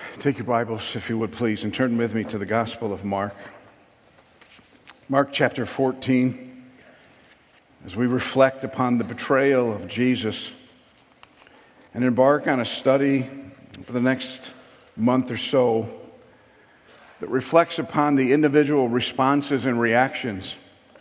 Take your Bibles, if you would please, and turn with me to the Gospel of Mark. Mark chapter 14, as we reflect upon the betrayal of Jesus and embark on a study for the next month or so that reflects upon the individual responses and reactions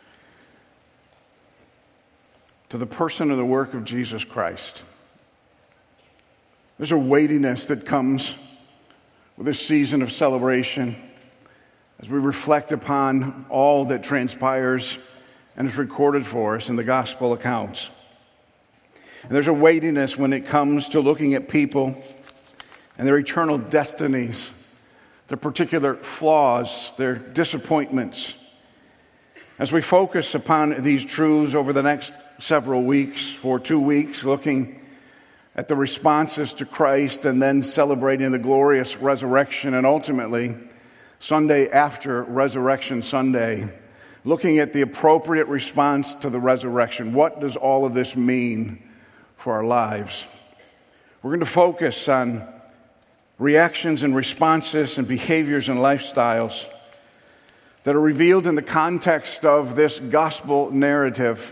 to the person and the work of Jesus Christ. There's a weightiness that comes with this season of celebration as we reflect upon all that transpires and is recorded for us in the gospel accounts. And there's a weightiness when it comes to looking at people and their eternal destinies, their particular flaws, their disappointments. As we focus upon these truths over the next several weeks, for 2 weeks, looking at the responses to Christ and then celebrating the glorious resurrection, and ultimately Sunday after Resurrection Sunday, looking at the appropriate response to the resurrection. What does all of this mean for our lives? We're going to focus on reactions and responses and behaviors and lifestyles that are revealed in the context of this gospel narrative,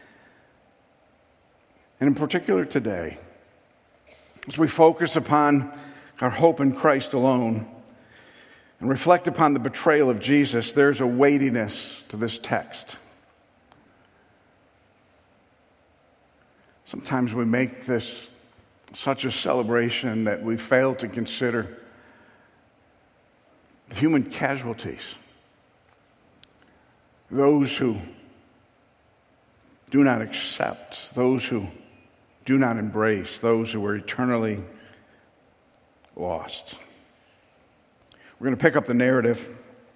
and in particular today, as we focus upon our hope in Christ alone and reflect upon the betrayal of Jesus, there's a weightiness to this text. Sometimes we make this such a celebration that we fail to consider the human casualties, those who do not accept, those who do not embrace, those who are eternally lost. We're going to pick up the narrative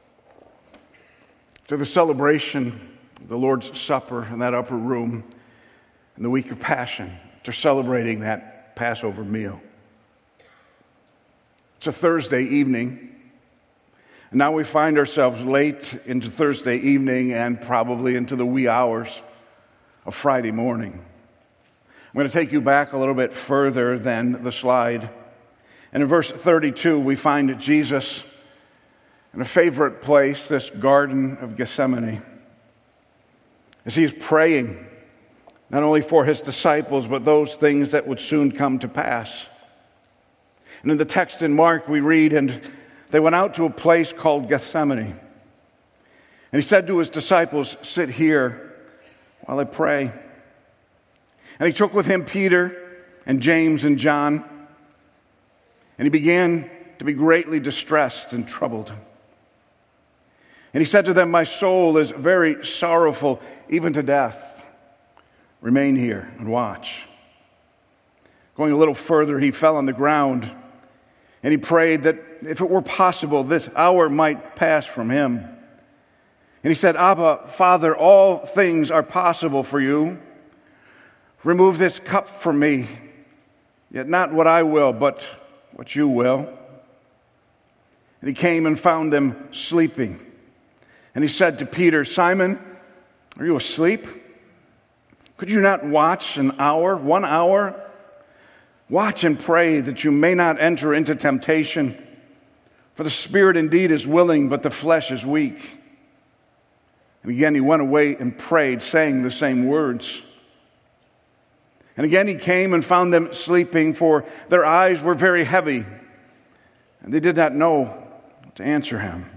to the celebration of the Lord's Supper in that upper room in the week of Passion. They're celebrating that Passover meal. It's a Thursday evening, and now we find ourselves late into Thursday evening and probably into the wee hours of Friday morning. I'm going to take you back a little bit further than the slide. And in verse 32, we find Jesus in a favorite place, this Garden of Gethsemane, as he is praying not only for his disciples, but those things that would soon come to pass. And in the text in Mark, we read, and they went out to a place called Gethsemane. And he said to his disciples, "Sit here while I pray." And he took with him Peter and James and John, and he began to be greatly distressed and troubled. And he said to them, "My soul is very sorrowful, even to death. Remain here and watch." Going a little further, he fell on the ground, and he prayed that if it were possible, this hour might pass from him. And he said, "Abba, Father, all things are possible for you. Remove this cup from me, yet not what I will, but what you will." And he came and found them sleeping. And he said to Peter, "Simon, are you asleep? Could you not watch an hour, 1 hour? Watch and pray that you may not enter into temptation. For the spirit indeed is willing, but the flesh is weak." And again he went away and prayed, saying the same words. And again he came and found them sleeping, for their eyes were very heavy, and they did not know what to answer him.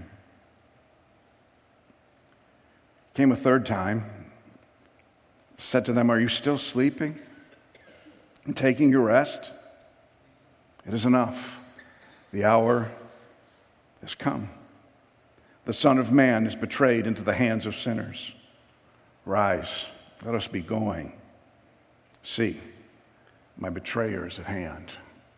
Came a third time, said to them, "Are you still sleeping and taking your rest? It is enough. The hour has come. The Son of Man is betrayed into the hands of sinners. Rise, let us be going. See, my betrayer is at hand."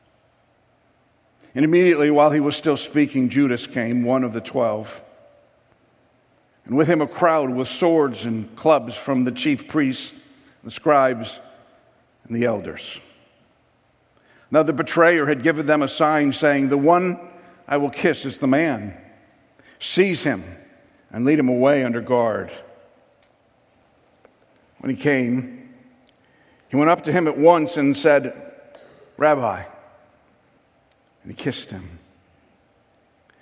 And immediately while he was still speaking, Judas came, one of the 12, and with him a crowd with swords and clubs from the chief priests, the scribes, and the elders. Now the betrayer had given them a sign, saying, "The one I will kiss is the man. Seize him and lead him away under guard." When he came, he went up to him at once and said, "Rabbi." And he kissed him.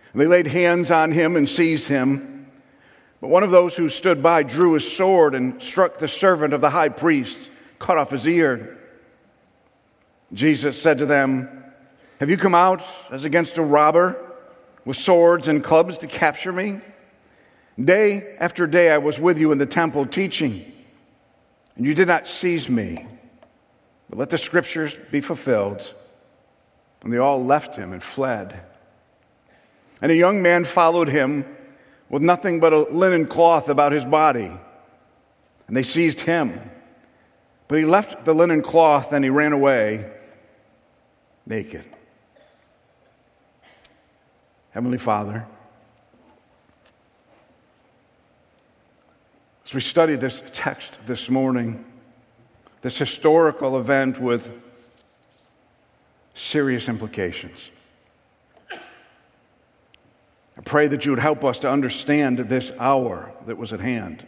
They laid hands on him and seized him. But one of those who stood by drew his sword and struck the servant of the high priest, cut off his ear. Jesus said to them, "Have you come out as against a robber with swords and clubs to capture me? Day after day I was with you in the temple teaching, and you did not seize me. But let the scriptures be fulfilled." And they all left him and fled. And a young man followed him with nothing but a linen cloth about his body. And they seized him. But he left the linen cloth and he ran away naked. Heavenly Father, as we study this text this morning, this historical event with serious implications, I pray that you would help us to understand this hour that was at hand.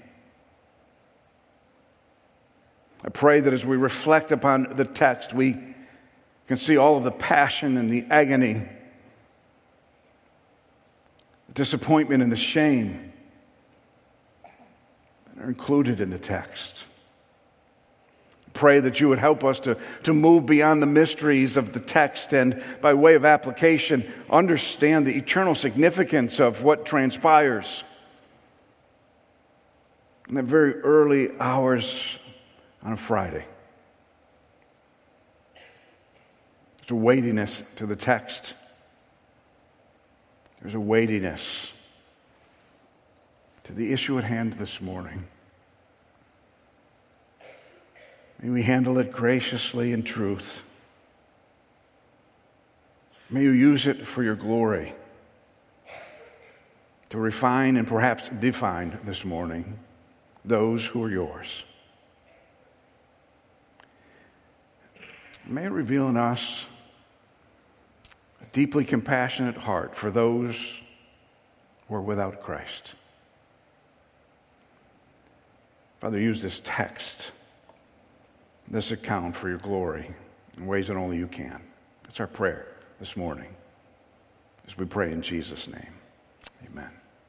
I pray that as we reflect upon the text, we can see all of the passion and the agony, the disappointment and the shame that are included in the text. Pray that you would help us to move beyond the mysteries of the text and, by way of application, understand the eternal significance of what transpires in the very early hours on a Friday. There's a weightiness to the text. There's a weightiness to the issue at hand this morning. May we handle it graciously in truth. May you use it for your glory to refine and perhaps define this morning those who are yours. May it reveal in us a deeply compassionate heart for those who are without Christ. Father, use this text, this account for your glory in ways that only you can. That's our prayer this morning as we pray in Jesus' name. Amen.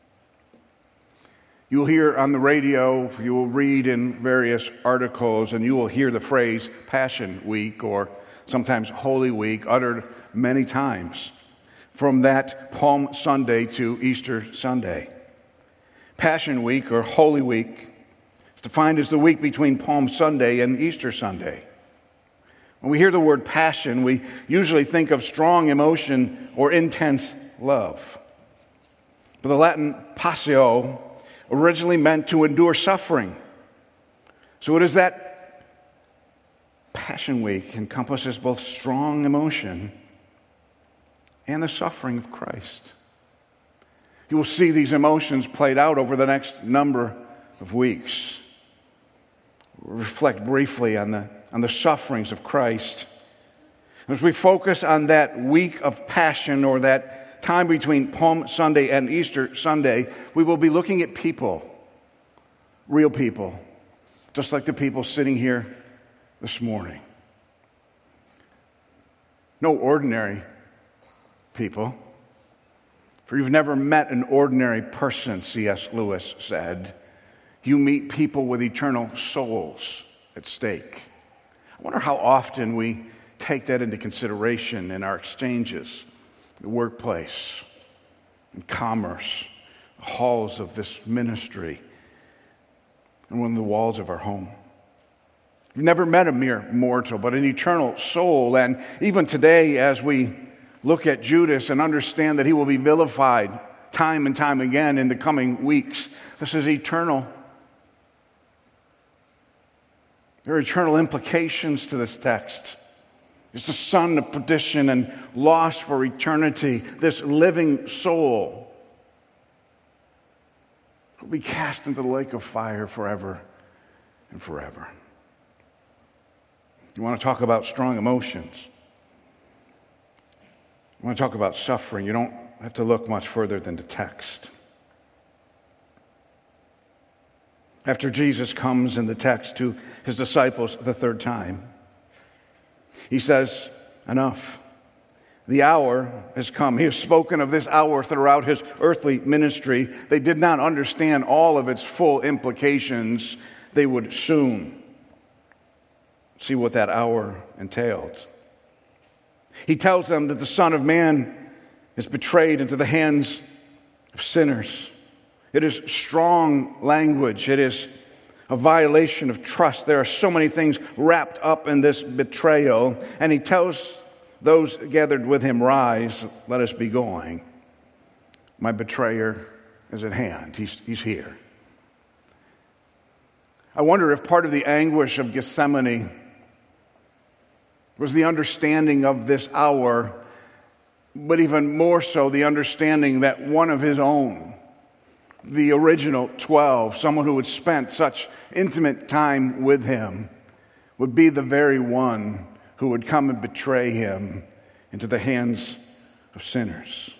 You will hear on the radio, you will read in various articles, and you will hear the phrase Passion Week or sometimes Holy Week uttered many times from that Palm Sunday to Easter Sunday. Passion Week or Holy Week defined as the week between Palm Sunday and Easter Sunday. When we hear the word passion, we usually think of strong emotion or intense love. But the Latin passio originally meant to endure suffering. So it is that Passion Week encompasses both strong emotion and the suffering of Christ. You will see these emotions played out over the next number of weeks. We'll reflect briefly on the sufferings of Christ. As we focus on that week of passion or that time between Palm Sunday and Easter Sunday, we will be looking at people, real people, just like the people sitting here this morning. No ordinary people, for you've never met an ordinary person, C.S. Lewis said. You meet people with eternal souls at stake. I wonder how often we take that into consideration in our exchanges, the workplace, in commerce, the halls of this ministry, and within the walls of our home. We've never met a mere mortal, but an eternal soul. And even today, as we look at Judas and understand that he will be vilified time and time again in the coming weeks, this is eternal. There are eternal implications to this text. It's the son of perdition and lost for eternity, this living soul will be cast into the lake of fire forever and forever. You want to talk about strong emotions? You want to talk about suffering? You don't have to look much further than the text. After Jesus comes in the text to his disciples the third time, he says, enough. The hour has come. He has spoken of this hour throughout his earthly ministry. They did not understand all of its full implications. They would soon see what that hour entailed. He tells them that the Son of Man is betrayed into the hands of sinners. It is strong language. It is a violation of trust. There are so many things wrapped up in this betrayal. And he tells those gathered with him, "Rise, let us be going. My betrayer is at hand. He's here." I wonder if part of the anguish of Gethsemane was the understanding of this hour, but even more so the understanding that one of his own, the original 12, someone who had spent such intimate time with him, would be the very one who would come and betray him into the hands of sinners.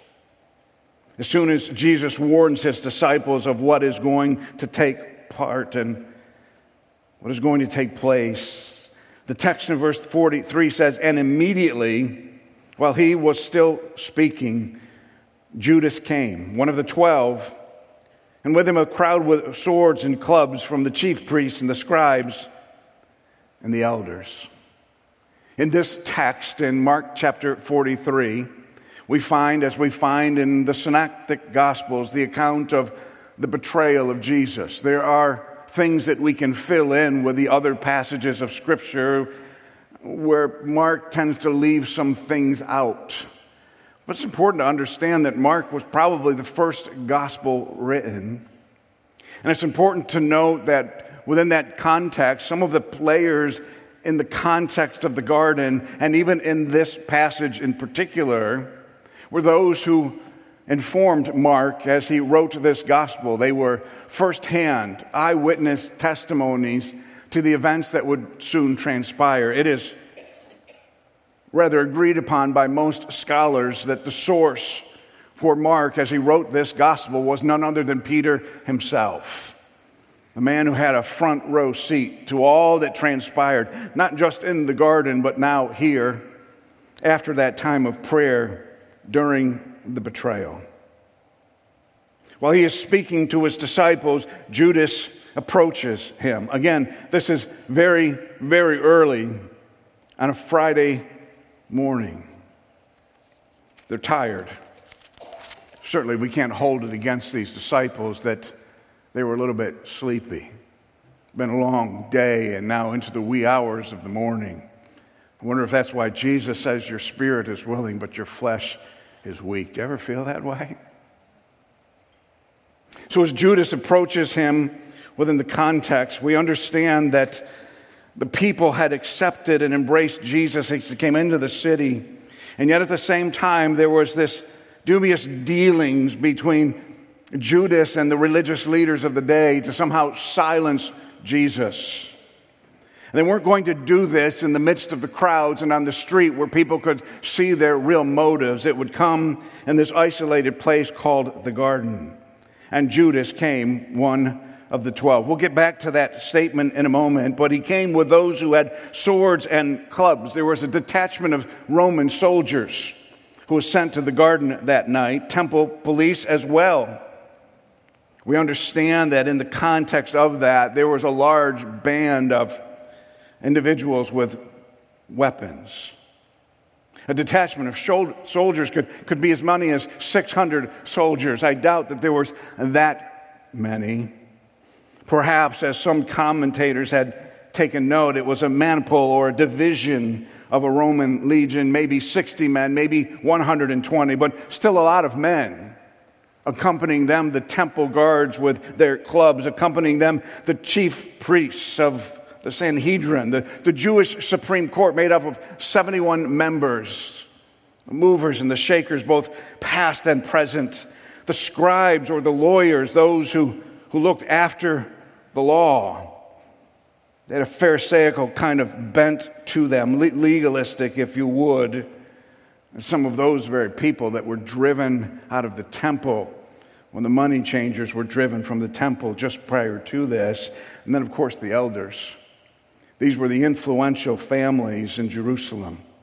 As soon as Jesus warns his disciples of what is going to take part and what is going to take place, the text in verse 43 says, "And immediately, while he was still speaking, Judas came, one of the 12, and with him a crowd with swords and clubs from the chief priests and the scribes and the elders." In this text, in Mark chapter 43, we find, as we find in the Synoptic Gospels, the account of the betrayal of Jesus. There are things that we can fill in with the other passages of Scripture where Mark tends to leave some things out. But it's important to understand that Mark was probably the first gospel written. And it's important to note that within that context, some of the players in the context of the garden, and even in this passage in particular, were those who informed Mark as he wrote this gospel. They were firsthand eyewitness testimonies to the events that would soon transpire. It is rather agreed upon by most scholars that the source for Mark as he wrote this gospel was none other than Peter himself, the man who had a front row seat to all that transpired, not just in the garden, but now here, after that time of prayer during the betrayal. While he is speaking to his disciples, Judas approaches him. Again, this is very, very early on a Friday morning. They're tired. Certainly, we can't hold it against these disciples that they were a little bit sleepy. Been a long day and now into the wee hours of the morning. I wonder if that's why Jesus says your spirit is willing, but your flesh is weak. Do you ever feel that way? So as Judas approaches him within the context, we understand that the people had accepted and embraced Jesus as he came into the city. And yet at the same time, there was this dubious dealings between Judas and the religious leaders of the day to somehow silence Jesus. And they weren't going to do this in the midst of the crowds and on the street where people could see their real motives. It would come in this isolated place called the garden. And Judas came, one of the 12. We'll get back to that statement in a moment, but he came with those who had swords and clubs. There was a detachment of Roman soldiers who was sent to the garden that night, temple police as well. We understand that in the context of that, there was a large band of individuals with weapons. A detachment of soldiers could be as many as 600 soldiers. I doubt that there was that many. Perhaps, as some commentators had taken note, it was a maniple or a division of a Roman legion, maybe 60 men, maybe 120, but still a lot of men. Accompanying them, the temple guards with their clubs. Accompanying them, the chief priests of the Sanhedrin, the Jewish Supreme Court made up of 71 members, the movers and the shakers, both past and present, the scribes or the lawyers, those who looked after the law. They had a Pharisaical kind of bent to them, legalistic, if you would. And some of those very people that were driven out of the temple when the money changers were driven from the temple just prior to this. And then, of course, the elders. These were the influential families in Jerusalem.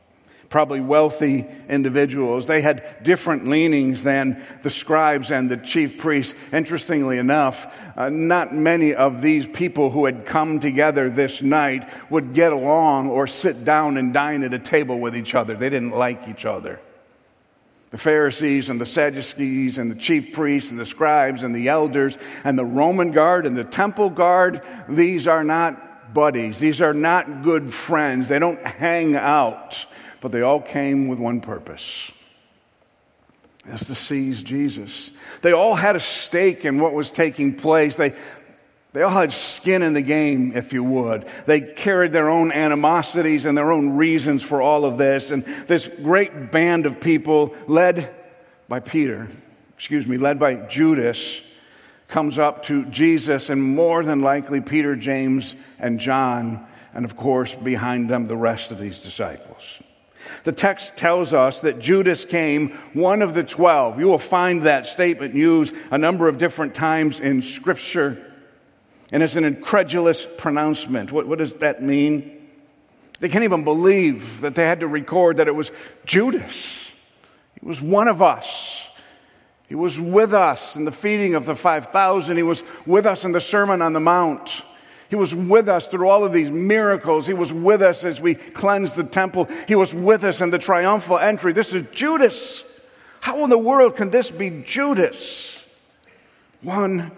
probably wealthy individuals. They had different leanings than the scribes and the chief priests. Interestingly enough, not many of these people who had come together this night would get along or sit down and dine at a table with each other. They didn't like each other. The Pharisees and the Sadducees and the chief priests and the scribes and the elders and the Roman guard and the temple guard, these are not buddies. These are not good friends. They don't hang out. But they all came with one purpose. That's to seize Jesus. They all had a stake in what was taking place. They all had skin in the game, if you would. They carried their own animosities and their own reasons for all of this. And this great band of people led by Judas, comes up to Jesus, and more than likely Peter, James, and John, and of course behind them the rest of these disciples. The text tells us that Judas came one of the 12. You will find that statement used a number of different times in Scripture. And it's an incredulous pronouncement. What does that mean? They can't even believe that they had to record that it was Judas. He was one of us. He was with us in the feeding of the 5,000. He was with us in the Sermon on the Mount. He was with us through all of these miracles. He was with us as we cleansed the temple. He was with us in the triumphal entry. This is Judas. How in the world can this be Judas? One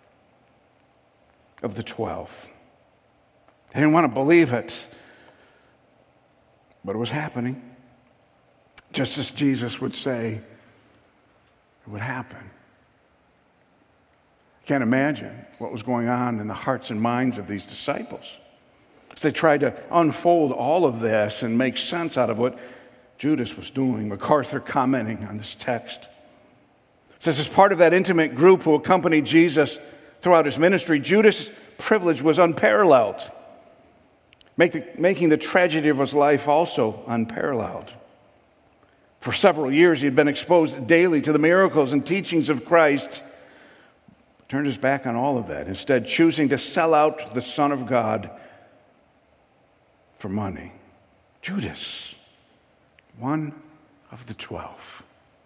of the 12. They didn't want to believe it, but it was happening. Just as Jesus would say, it would happen. Can't imagine what was going on in the hearts and minds of these disciples as they tried to unfold all of this and make sense out of what Judas was doing. MacArthur, commenting on this text, says, as part of that intimate group who accompanied Jesus throughout his ministry, Judas' privilege was unparalleled, making the tragedy of his life also unparalleled. For several years, he had been exposed daily to the miracles and teachings of Christ, turned his back on all of that, instead choosing to sell out the Son of God for money. Judas, one of the 12.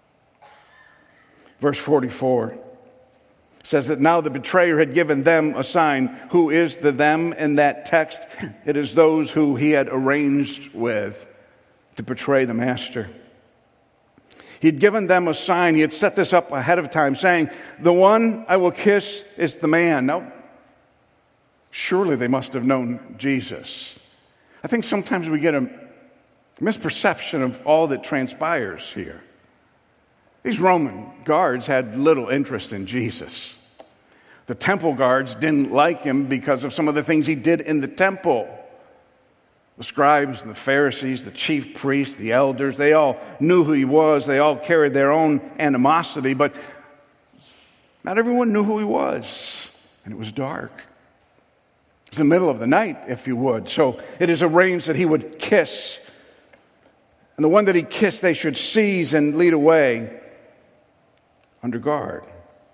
Verse 44 says that now the betrayer had given them a sign. Who is the them in that text? It is those who he had arranged with to betray the master. He had given them a sign. He had set this up ahead of time, saying, the one I will kiss is the man. Now, surely they must have known Jesus. I think sometimes we get a misperception of all that transpires here. These Roman guards had little interest in Jesus. The temple guards didn't like him because of some of the things he did in the temple. The scribes and the Pharisees, the chief priests, the elders, they all knew who he was. They all carried their own animosity, but not everyone knew who he was. And it was dark. It was the middle of the night, if you would. So it is arranged that he would kiss. And the one that he kissed, they should seize and lead away under guard.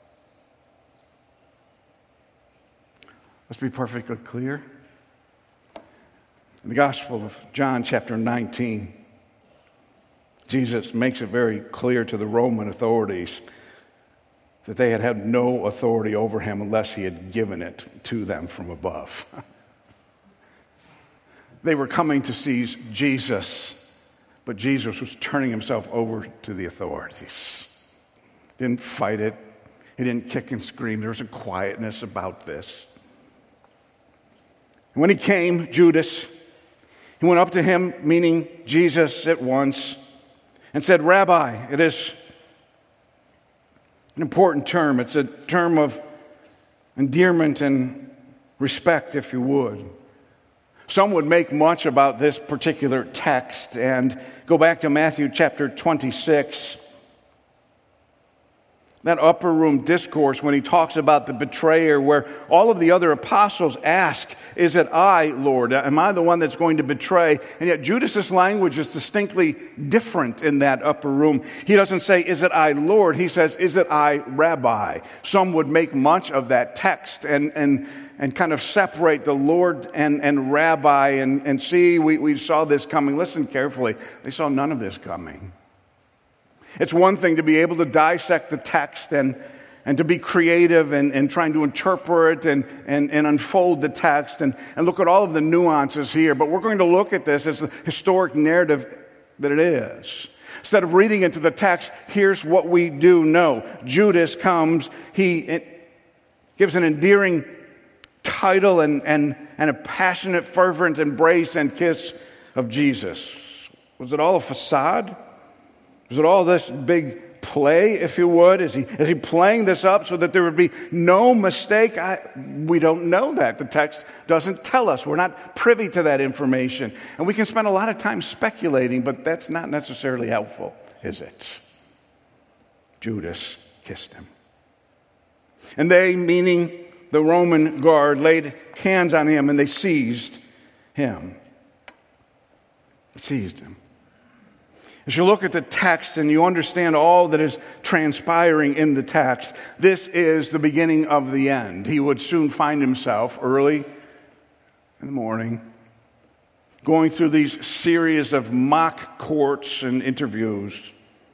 Let's be perfectly clear. In the Gospel of John, chapter 19, Jesus makes it very clear to the Roman authorities that they had had no authority over him unless he had given it to them from above. They were coming to seize Jesus, but Jesus was turning himself over to the authorities. He didn't fight it. He didn't kick and scream. There was a quietness about this. And when he came, Judas, he went up to him, meaning Jesus, at once, and said, Rabbi. It is an important term. It's a term of endearment and respect, if you would. Some would make much about this particular text and go back to Matthew chapter 26. That upper room discourse when he talks about the betrayer, where all of the other apostles ask, is it I, Lord? Am I the one that's going to betray? And yet Judas' language is distinctly different in that upper room. He doesn't say, is it I, Lord? He says, is it I, Rabbi? Some would make much of that text and and kind of separate the Lord and Rabbi and see we saw this coming. Listen carefully. They saw none of this coming. It's one thing to be able to dissect the text and to be creative and trying to interpret and unfold the text and look at all of the nuances here. But we're going to look at this as the historic narrative that it is. Instead of reading into the text, here's what we do know. Judas comes. He gives an endearing title and a passionate, fervent embrace and kiss of Jesus. Was it all a facade? Was it all this big play, if you would? Is he playing this up so that there would be no mistake? We don't know that. The text doesn't tell us. We're not privy to that information. And we can spend a lot of time speculating, but that's not necessarily helpful, is it? Judas kissed him. And they, meaning the Roman guard, laid hands on him and they seized him. Seized him. As you look at the text and you understand all that is transpiring in the text, this is the beginning of the end. He would soon find himself early in the morning going through these series of mock courts and interviews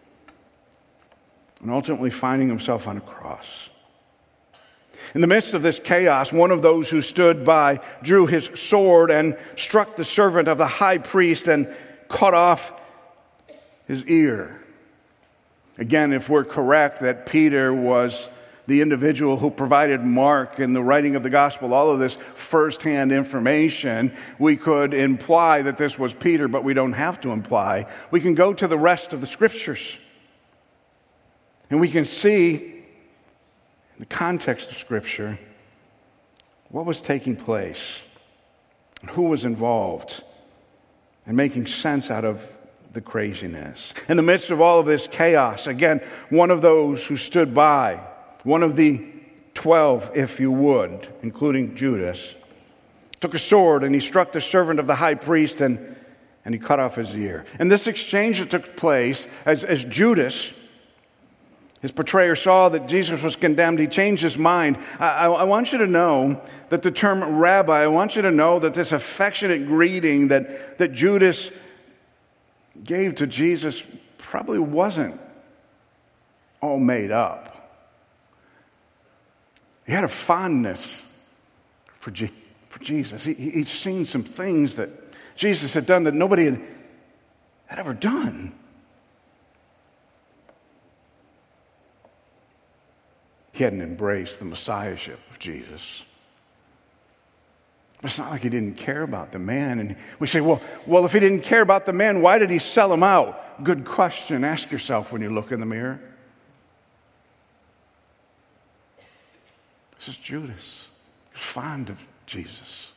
and ultimately finding himself on a cross. In the midst of this chaos, one of those who stood by drew his sword and struck the servant of the high priest and cut off his ear. Again, if we're correct that Peter was the individual who provided Mark in the writing of the gospel all of this firsthand information, we could imply that this was Peter, but we don't have to imply. We can go to the rest of the scriptures and we can see in the context of Scripture what was taking place, who was involved, and making sense out of the craziness. In the midst of all of this chaos, again, one of those who stood by, one of the 12, if you would, including Judas, took a sword and he struck the servant of the high priest and he cut off his ear. And this exchange that took place as Judas, his betrayer, saw that Jesus was condemned, he changed his mind. I want you to know that the term rabbi, I want you to know that this affectionate greeting that Judas gave to Jesus probably wasn't all made up. He had a fondness for Jesus. He'd seen some things that Jesus had done that nobody had ever done. He hadn't embraced the messiahship of Jesus. It's not like he didn't care about the man. And we say, well, if he didn't care about the man, why did he sell him out? Good question. Ask yourself when you look in the mirror. This is Judas. He was fond of Jesus.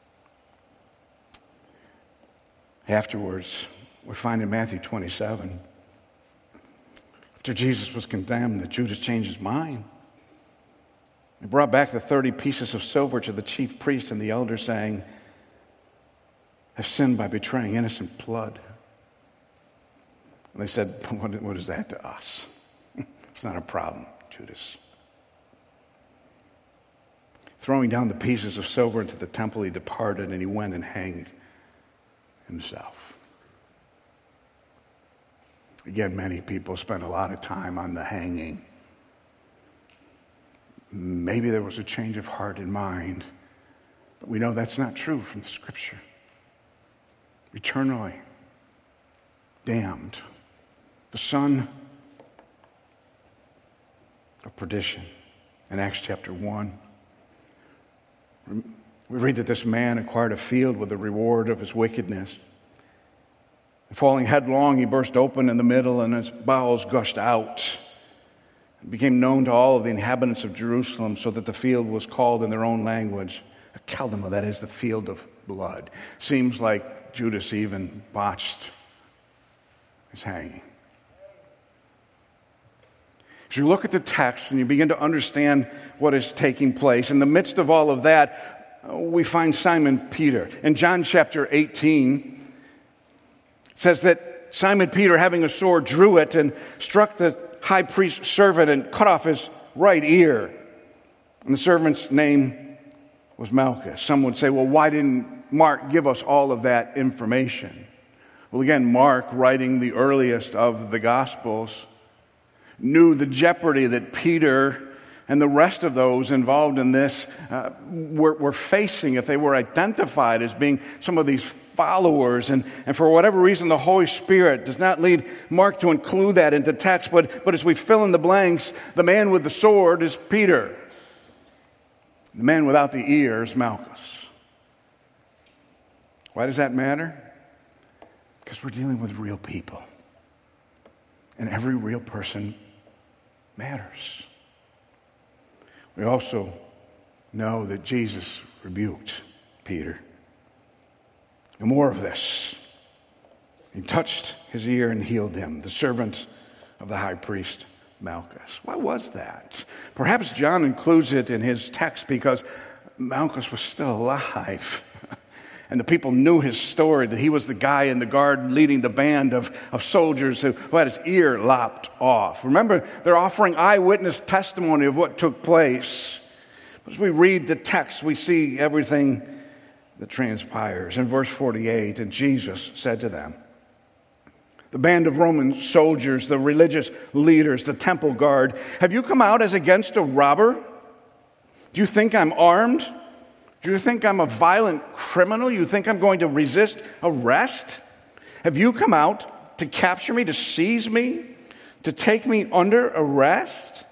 Afterwards, we find in Matthew 27, after Jesus was condemned, that Judas changed his mind. He brought back the 30 pieces of silver to the chief priest and the elders, saying, I've sinned by betraying innocent blood. And they said, what is that to us? It's not a problem, Judas. Throwing down the pieces of silver into the temple, he departed and he went and hanged himself. Again, many people spend a lot of time on the hanging. Maybe there was a change of heart and mind, but we know that's not true from the Scripture. Eternally damned, the son of perdition. In Acts chapter 1, we read that this man acquired a field with the reward of his wickedness. Falling headlong, he burst open in the middle, and his bowels gushed out. It became known to all of the inhabitants of Jerusalem, so that the field was called in their own language Akeldama, that is the field of blood. Seems like Judas even botched his hanging. As you look at the text and you begin to understand what is taking place, in the midst of all of that, we find Simon Peter. In John chapter 18, it says that Simon Peter, having a sword, drew it and struck the high priest's servant and cut off his right ear. And the servant's name was Malchus. Some would say, well, why didn't Mark give us all of that information? Well, again, Mark, writing the earliest of the Gospels, knew the jeopardy that Peter and the rest of those involved in this were facing if they were identified as being some of these followers. And for whatever reason, the Holy Spirit does not lead Mark to include that into text. But as we fill in the blanks, the man with the sword is Peter. The man without the ear is Malchus. Why does that matter? Because we're dealing with real people. And every real person matters. We also know that Jesus rebuked Peter. And more of this. He touched his ear and healed him, the servant of the high priest Malchus. Why was that? Perhaps John includes it in his text because Malchus was still alive. And the people knew his story, that he was the guy in the garden leading the band of soldiers who had his ear lopped off. Remember, they're offering eyewitness testimony of what took place. As we read the text, we see everything that transpires. In verse 48, and Jesus said to them, the band of Roman soldiers, the religious leaders, the temple guard, have you come out as against a robber? Do you think I'm armed? Do you think I'm a violent criminal? You think I'm going to resist arrest? Have you come out to capture me, to seize me, to take me under arrest?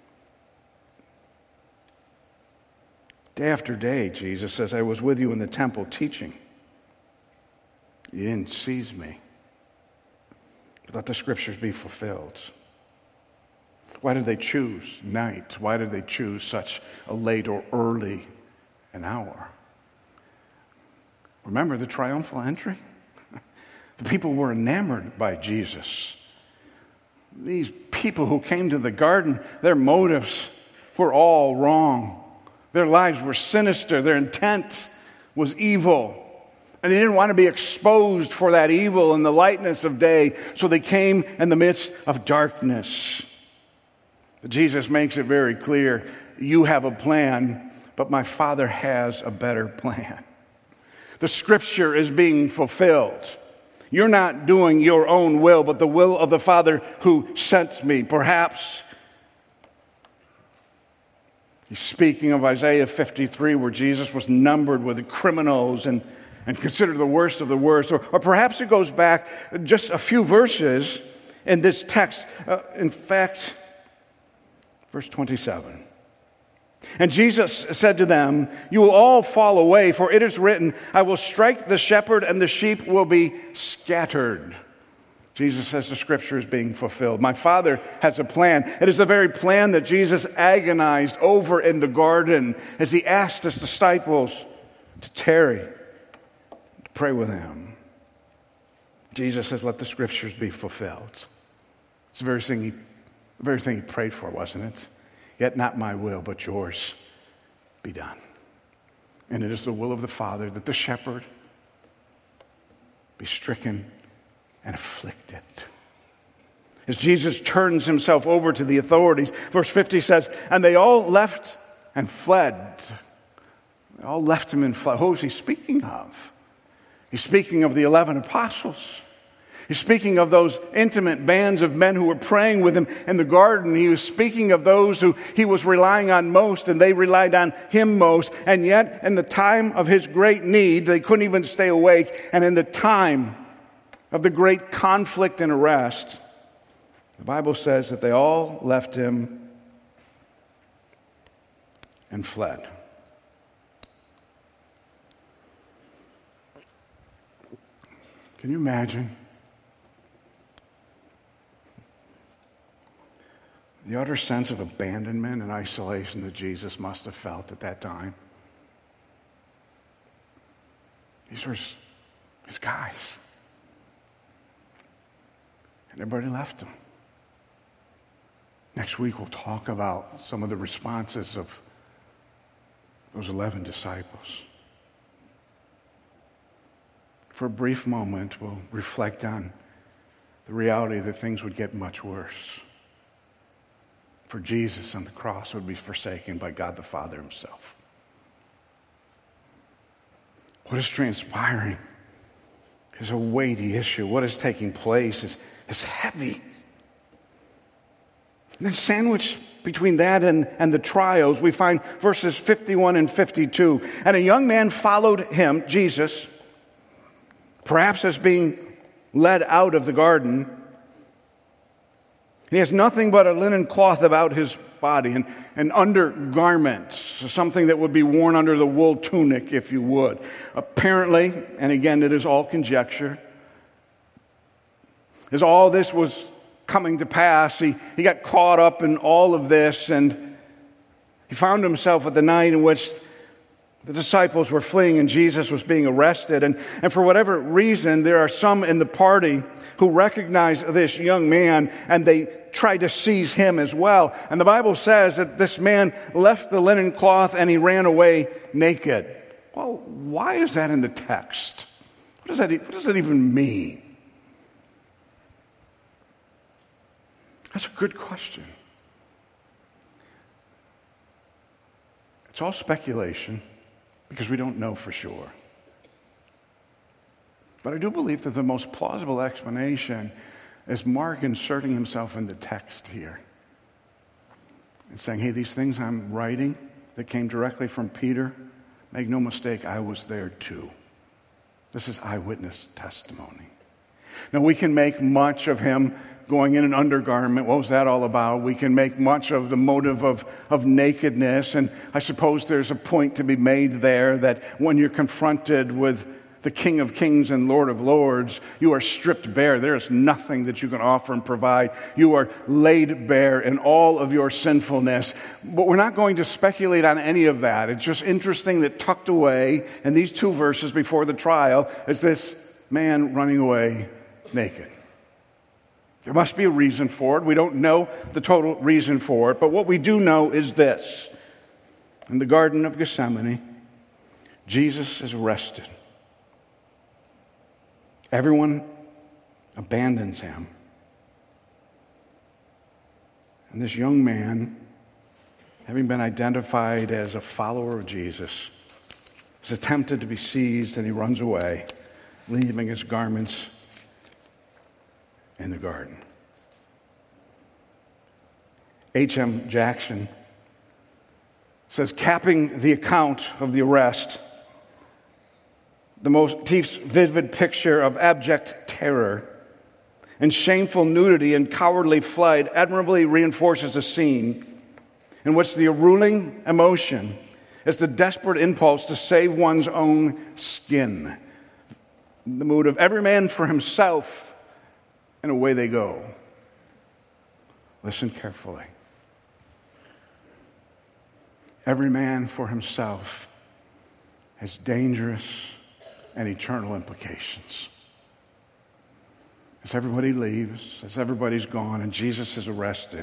Day after day, Jesus says, I was with you in the temple teaching. You didn't seize me. But let the scriptures be fulfilled. Why did they choose night? Why did they choose such a late or early an hour? Remember the triumphal entry? The people were enamored by Jesus. These people who came to the garden, their motives were all wrong. Their lives were sinister. Their intent was evil. And they didn't want to be exposed for that evil in the lightness of day, so they came in the midst of darkness. But Jesus makes it very clear, you have a plan, but my Father has a better plan. The scripture is being fulfilled. You're not doing your own will, but the will of the Father who sent me. Perhaps he's speaking of Isaiah 53, where Jesus was numbered with the criminals and considered the worst of the worst. Or perhaps it goes back just a few verses in this text. In fact, verse 27. And Jesus said to them, you will all fall away, for it is written, I will strike the shepherd and the sheep will be scattered. Jesus says the scripture is being fulfilled. My Father has a plan. It is the very plan that Jesus agonized over in the garden as he asked his disciples to tarry, to pray with him. Jesus says, let the scriptures be fulfilled. It's the very thing he prayed for, wasn't it? Yet not my will, but yours be done. And it is the will of the Father that the shepherd be stricken and afflicted. As Jesus turns himself over to the authorities, verse 50 says, and they all left and fled. They all left him and fled. Who is he speaking of? He's speaking of the 11 apostles. He's speaking of those intimate bands of men who were praying with him in the garden. He was speaking of those who he was relying on most, and they relied on him most. And yet, in the time of his great need, they couldn't even stay awake. And in the time of the great conflict and arrest, the Bible says that they all left him and fled. Can you imagine the utter sense of abandonment and isolation that Jesus must have felt at that time? These were his guys. And everybody left him. Next week we'll talk about some of the responses of those 11 disciples. For a brief moment, we'll reflect on the reality that things would get much worse. For Jesus on the cross would be forsaken by God the Father himself. What is transpiring is a weighty issue. What is taking place is heavy. And then sandwiched between that and the trials, we find verses 51 and 52. And a young man followed him, Jesus, perhaps as being led out of the garden. He has nothing but a linen cloth about his body and undergarments, something that would be worn under the wool tunic, if you would. Apparently, and again, it is all conjecture, as all this was coming to pass, he got caught up in all of this, and he found himself at the night in which the disciples were fleeing and Jesus was being arrested. And for whatever reason, there are some in the party who recognize this young man, and they try to seize him as well. And the Bible says that this man left the linen cloth and he ran away naked. Well, why is that in the text? What does that even mean? That's a good question. It's all speculation because we don't know for sure. But I do believe that the most plausible explanation is Mark inserting himself in the text here and saying, hey, these things I'm writing that came directly from Peter, make no mistake, I was there too. This is eyewitness testimony. Now, we can make much of him going in an undergarment. What was that all about? We can make much of the motive of nakedness, and I suppose there's a point to be made there that when you're confronted with the King of Kings and Lord of Lords, you are stripped bare. There is nothing that you can offer and provide. You are laid bare in all of your sinfulness. But we're not going to speculate on any of that. It's just interesting that tucked away in these two verses before the trial is this man running away naked. There must be a reason for it. We don't know the total reason for it, but what we do know is this. In the Garden of Gethsemane, Jesus is arrested. Everyone abandons him. And this young man, having been identified as a follower of Jesus, is attempted to be seized, and he runs away, leaving his garments in the garden. H.M. Jackson says, capping the account of the arrest, the motif's vivid picture of abject terror and shameful nudity and cowardly flight admirably reinforces a scene in which the ruling emotion is the desperate impulse to save one's own skin. The mood of every man for himself, and away they go. Listen carefully. Every man for himself has dangerous and eternal implications. As everybody leaves, as everybody's gone, and Jesus is arrested,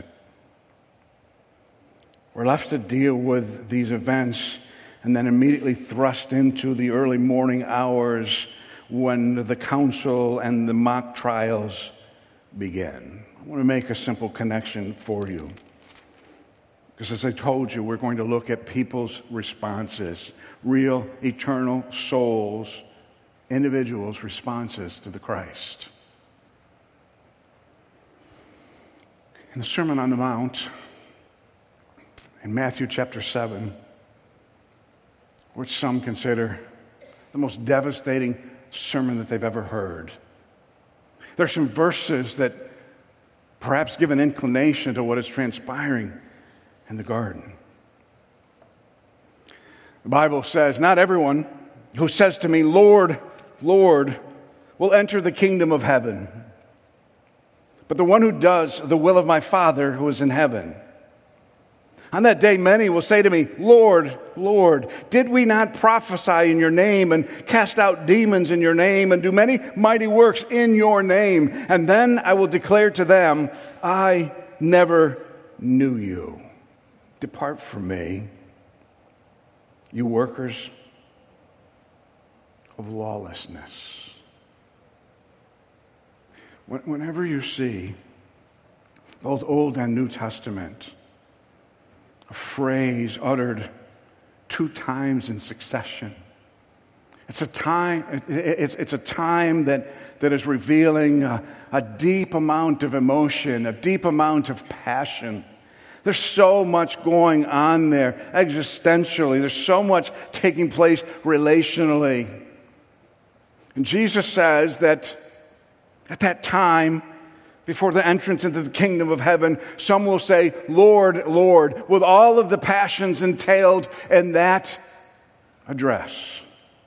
we're left to deal with these events and then immediately thrust into the early morning hours when the council and the mock trials begin. I want to make a simple connection for you. Because as I told you, we're going to look at people's responses, real, eternal souls, individuals' responses to the Christ. In the Sermon on the Mount, in Matthew chapter 7, which some consider the most devastating sermon that they've ever heard, there are some verses that perhaps give an inclination to what is transpiring in the garden. The Bible says, not everyone who says to me, Lord, Lord, will enter the kingdom of heaven, but the one who does the will of my Father who is in heaven. On that day, many will say to me, Lord, Lord, did we not prophesy in your name and cast out demons in your name and do many mighty works in your name? And then I will declare to them, I never knew you. Depart from me, you workers of lawlessness. Whenever you see both Old and New Testament, a phrase uttered 2 times in succession, It's a time, it's a time that is revealing a deep amount of emotion, a deep amount of passion. There's so much going on there existentially. There's so much taking place relationally. And Jesus says that at that time, before the entrance into the kingdom of heaven, some will say, Lord, Lord, with all of the passions entailed in that address.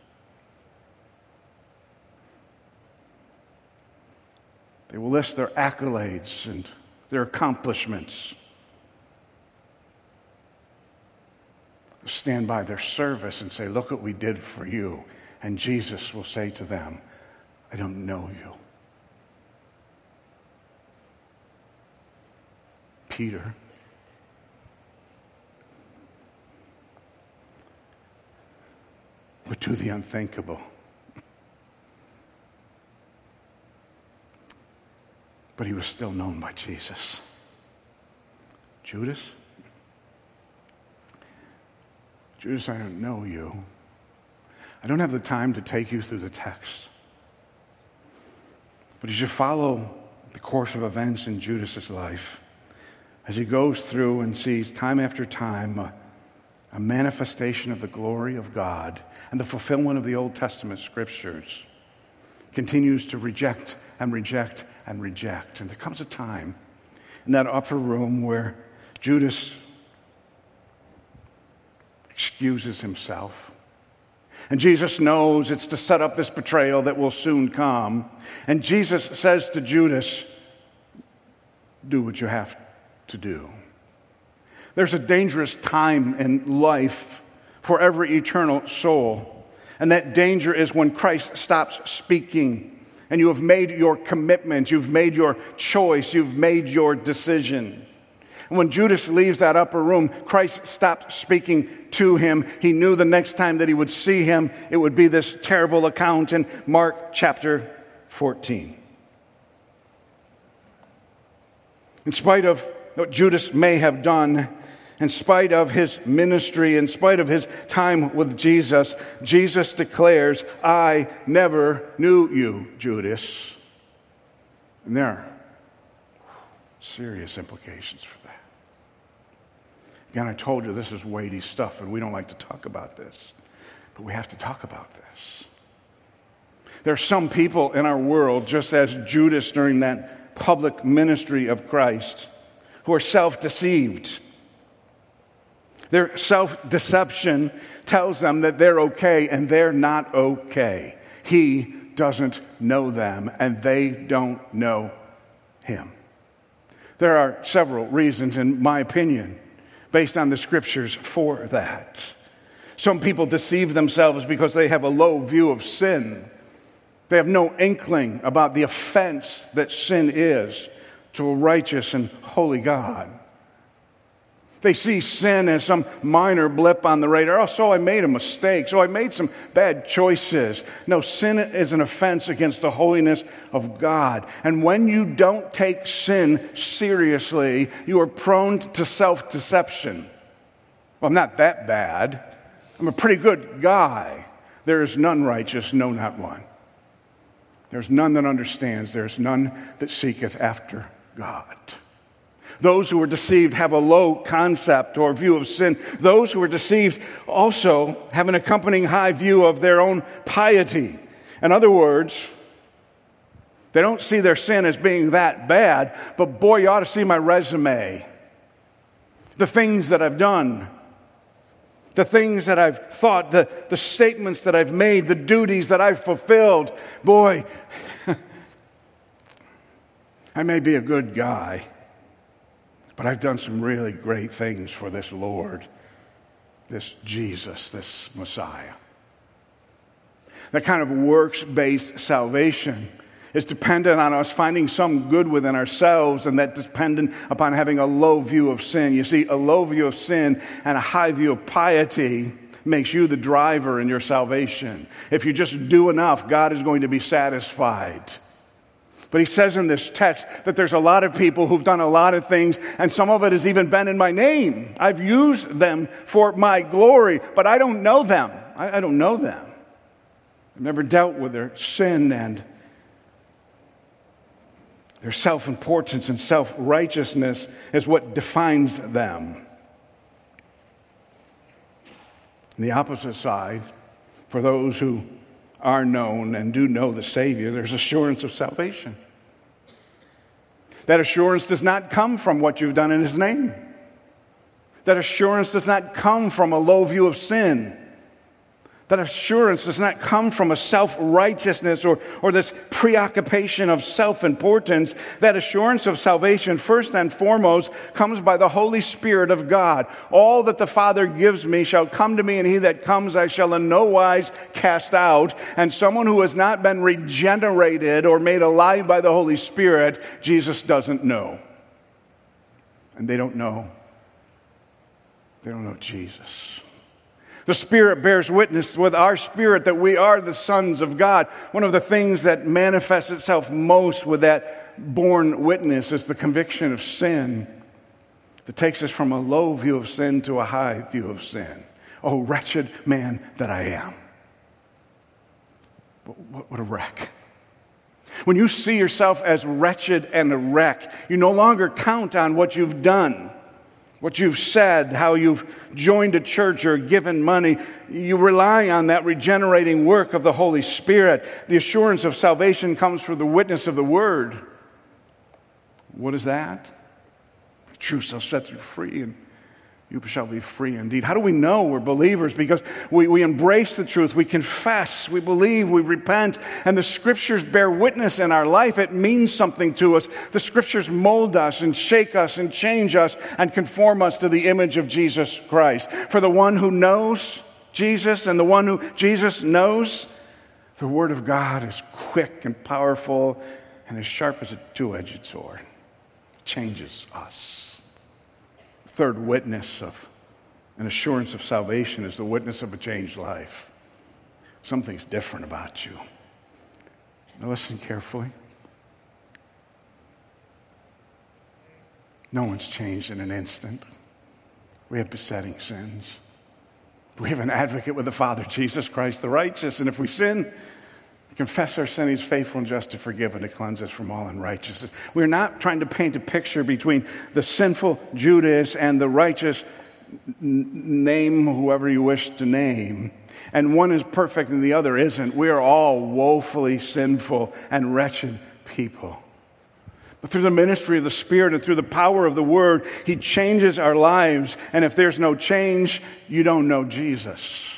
They will list their accolades and their accomplishments. Stand by their service and say, look what we did for you. And Jesus will say to them, I don't know you. Peter would do the unthinkable. But he was still known by Jesus. Judas, I don't know you. I don't have the time to take you through the text. But as you follow the course of events in Judas's life, as he goes through and sees time after time a manifestation of the glory of God and the fulfillment of the Old Testament scriptures, continues to reject and reject and reject. And there comes a time in that upper room where Judas excuses himself. And Jesus knows it's to set up this betrayal that will soon come. And Jesus says to Judas, do what you have to do. There's a dangerous time in life for every eternal soul. And that danger is when Christ stops speaking and you have made your commitment, you've made your choice, you've made your decision. And when Judas leaves that upper room, Christ stopped speaking to him. He knew the next time that he would see him, it would be this terrible account in Mark chapter 14. In spite of what Judas may have done, in spite of his ministry, in spite of his time with Jesus, Jesus declares, I never knew you, Judas. And there are serious implications for that. Again, I told you this is weighty stuff, and we don't like to talk about this. But we have to talk about this. There are some people in our world, just as Judas during that public ministry of Christ, who are self-deceived. Their self-deception tells them that they're okay, and they're not okay. He doesn't know them, and they don't know him. There are several reasons, in my opinion, based on the scriptures for that. Some people deceive themselves because they have a low view of sin. They have no inkling about the offense that sin is to a righteous and holy God. They see sin as some minor blip on the radar. Oh, so I made a mistake. So I made some bad choices. No, sin is an offense against the holiness of God. And when you don't take sin seriously, you are prone to self-deception. Well, I'm not that bad. I'm a pretty good guy. There is none righteous, no, not one. There's none that understands. There's none that seeketh after God. Those who are deceived have a low concept or view of sin. Those who are deceived also have an accompanying high view of their own piety. In other words, they don't see their sin as being that bad, but boy, you ought to see my resume. The things that I've done, the things that I've thought, the statements that I've made, the duties that I've fulfilled. Boy, I may be a good guy, but I've done some really great things for this Lord, this Jesus, this Messiah. That kind of works-based salvation is dependent on us finding some good within ourselves, and that's dependent upon having a low view of sin. You see, a low view of sin and a high view of piety makes you the driver in your salvation. If you just do enough, God is going to be satisfied. But he says in this text that there's a lot of people who've done a lot of things, and some of it has even been in my name. I've used them for my glory, but I don't know them. I don't know them. They've never dealt with their sin and their self-importance and self-righteousness is what defines them. On the opposite side, for those who are known and do know the Savior, there's assurance of salvation. That assurance does not come from what you've done in His name. That assurance does not come from a low view of sin. That assurance does not come from a self-righteousness or this preoccupation of self-importance. That assurance of salvation, first and foremost, comes by the Holy Spirit of God. All that the Father gives me shall come to me, and he that comes I shall in no wise cast out. And someone who has not been regenerated or made alive by the Holy Spirit, Jesus doesn't know. And they don't know. They don't know Jesus. The Spirit bears witness with our spirit that we are the sons of God. One of the things that manifests itself most with that born witness is the conviction of sin that takes us from a low view of sin to a high view of sin. Oh, wretched man that I am. What a wreck. When you see yourself as wretched and a wreck, you no longer count on what you've done, what you've said, how you've joined a church or given money. You rely on that regenerating work of the Holy Spirit. The assurance of salvation comes through the witness of the Word. What is that? The truth shall set you free, and you shall be free indeed. How do we know we're believers? Because we embrace the truth, we confess, we believe, we repent, and the Scriptures bear witness in our life. It means something to us. The Scriptures mold us and shake us and change us and conform us to the image of Jesus Christ. For the one who knows Jesus and the one who Jesus knows, the Word of God is quick and powerful and as sharp as a two-edged sword. It changes us. Third witness of an assurance of salvation is the witness of a changed life. Something's different about you. Now listen carefully. No one's changed in an instant. We have besetting sins. We have an advocate with the Father, Jesus Christ the righteous. And if we sin, confess our sin, He's faithful and just to forgive and to cleanse us from all unrighteousness. We're not trying to paint a picture between the sinful Judas and the righteous, name whoever you wish to name. And one is perfect and the other isn't. We are all woefully sinful and wretched people. But through the ministry of the Spirit and through the power of the Word, He changes our lives. And if there's no change, you don't know Jesus.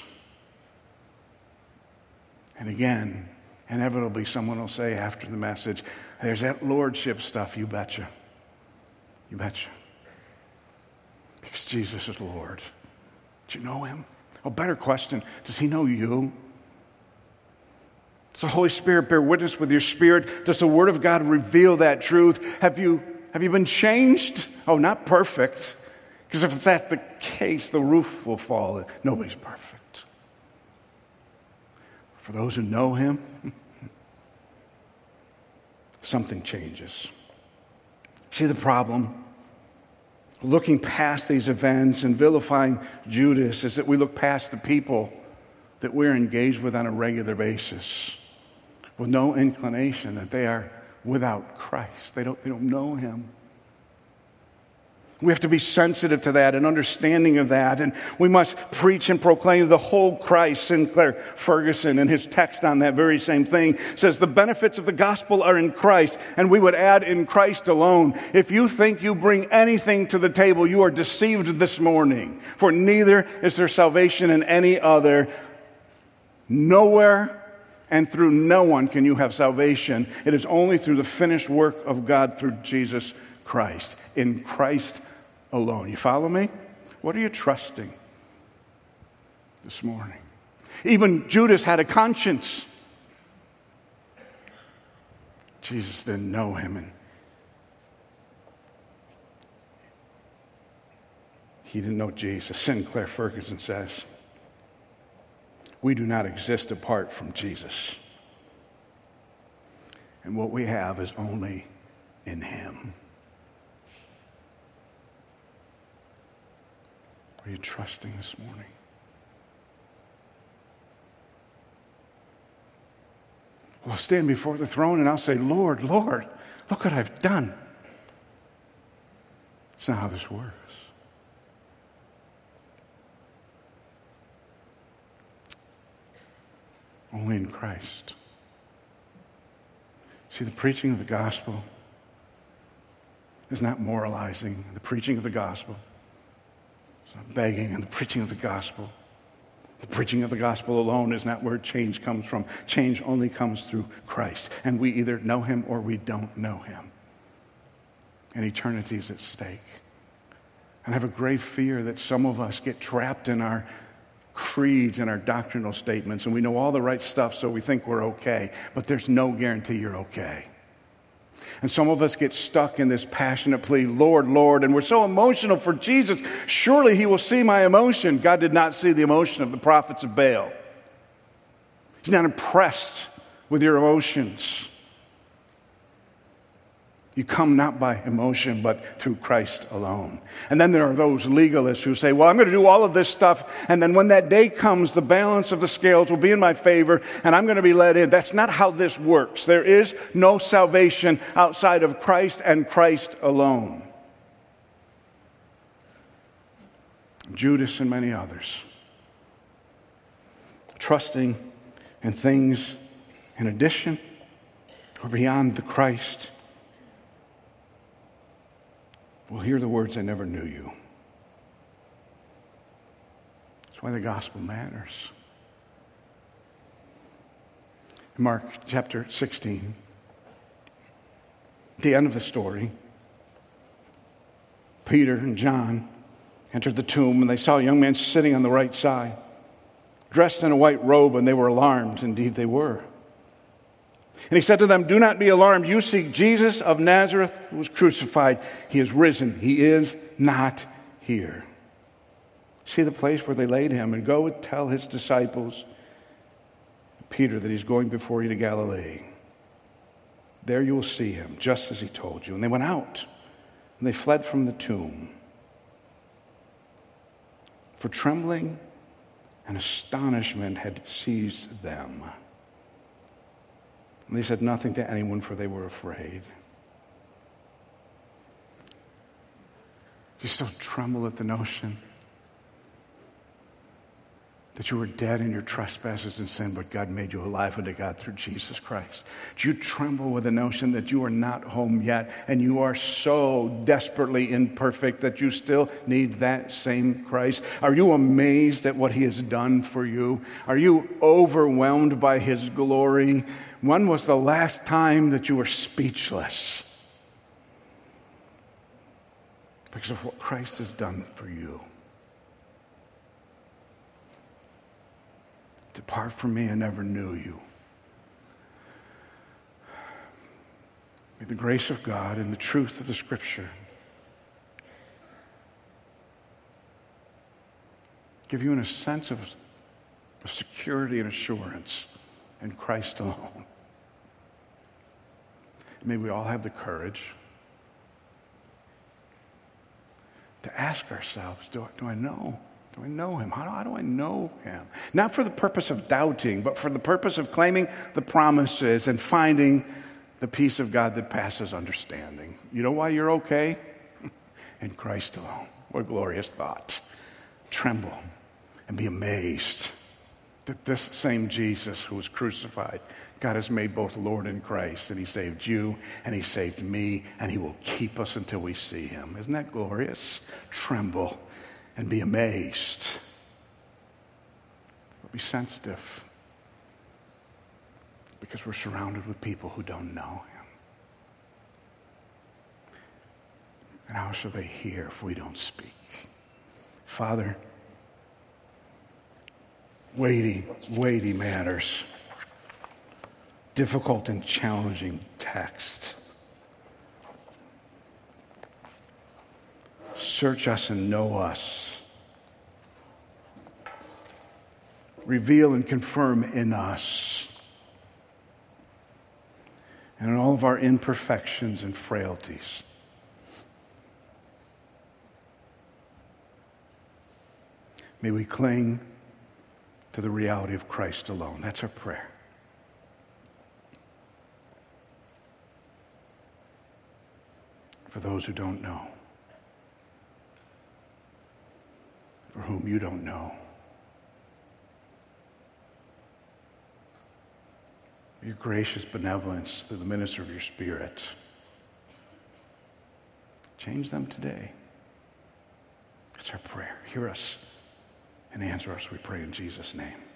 And again, inevitably, someone will say after the message, there's that lordship stuff, you betcha. You betcha. Because Jesus is Lord. Do you know Him? Oh, better question, does He know you? Does the Holy Spirit bear witness with your spirit? Does the Word of God reveal that truth? Have you been changed? Oh, not perfect. Because if that's the case, the roof will fall. Nobody's perfect. For those who know Him, something changes. See the problem? Looking past these events and vilifying Judas is that we look past the people that we're engaged with on a regular basis with no inclination that they are without Christ. They don't know Him. We have to be sensitive to that and understanding of that. And we must preach and proclaim the whole Christ. Sinclair Ferguson, in his text on that very same thing, says the benefits of the gospel are in Christ. And we would add, in Christ alone. If you think you bring anything to the table, you are deceived this morning. For neither is there salvation in any other. Nowhere and through no one can you have salvation. It is only through the finished work of God through Jesus Christ. In Christ alone. You follow me? What are you trusting this morning? Even Judas had a conscience. Jesus didn't know him, and he didn't know Jesus. Sinclair Ferguson says, we do not exist apart from Jesus. And what we have is only in Him. Are you trusting this morning? I'll stand before the throne and I'll say, Lord, Lord, look what I've done. It's not how this works. Only in Christ. See, the preaching of the gospel is not moralizing. The preaching of the gospel is not begging. And the preaching of the gospel alone is not where change comes from. Change only comes through Christ. And we either know him or we don't know him. And eternity is at stake. And I have a grave fear that some of us get trapped in our creeds and our doctrinal statements, and we know all the right stuff, so we think we're okay, but there's no guarantee you're okay. And some of us get stuck in this passionate plea, Lord, Lord, and we're so emotional for Jesus. Surely he will see my emotion. God did not see the emotion of the prophets of Baal. He's not impressed with your emotions. You come not by emotion, but through Christ alone. And then there are those legalists who say, well, I'm going to do all of this stuff, and then when that day comes, the balance of the scales will be in my favor, and I'm going to be let in. That's not how this works. There is no salvation outside of Christ and Christ alone. Judas and many others, trusting in things in addition or beyond the Christ, will hear the words, I never knew you. That's why the gospel matters. Mark chapter 16, at the end of the story, Peter and John entered the tomb, and they saw a young man sitting on the right side, dressed in a white robe, and they were alarmed. Indeed, they were. And he said to them, do not be alarmed. You seek Jesus of Nazareth who was crucified. He is risen. He is not here. See the place where they laid him, and go and tell his disciples, Peter, that he's going before you to Galilee. There you will see him, just as he told you. And they went out, and they fled from the tomb. For trembling and astonishment had seized them. And they said nothing to anyone, for they were afraid. You still tremble at the notion that you were dead in your trespasses and sin, but God made you alive unto God through Jesus Christ. Do you tremble with the notion that you are not home yet, and you are so desperately imperfect that you still need that same Christ? Are you amazed at what he has done for you? Are you overwhelmed by his glory? When was the last time that you were speechless because of what Christ has done for you? Depart from me, I never knew you. May the grace of God and the truth of the Scripture give you a sense of security and assurance in Christ alone. May we all have the courage to ask ourselves, do I know? Do I know him? How do I know him? Not for the purpose of doubting, but for the purpose of claiming the promises and finding the peace of God that passes understanding. You know why you're okay? In Christ alone. What a glorious thought. Tremble and be amazed that this same Jesus who was crucified, God has made both Lord and Christ, and he saved you, and he saved me, and he will keep us until we see him. Isn't that glorious? Tremble and be amazed. But be sensitive, because we're surrounded with people who don't know him. And how shall they hear if we don't speak? Father, weighty matters, difficult and challenging text. Search us and know us. Reveal and confirm in us, and in all of our imperfections and frailties. May we cling to the reality of Christ alone. That's our prayer. for those who don't know, for whom you don't know. Your gracious benevolence through the minister of your Spirit. Change them today. It's our prayer. Hear us and answer us, we pray in Jesus' name.